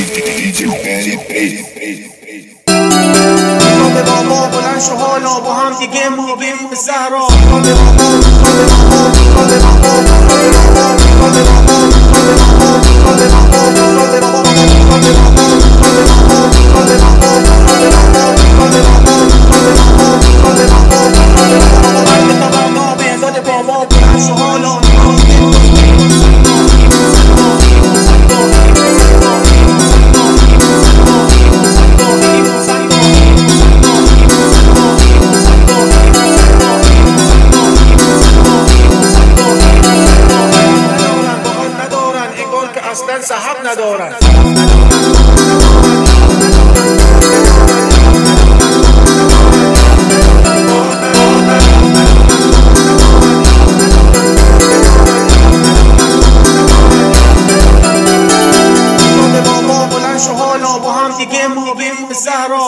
به بابا بلند شو حالا با هم دیگه ما بریم به صحرا. اصلا صحب ندارن. بابا بلند شو حالا با هم دیگه ما بریم به صحرا.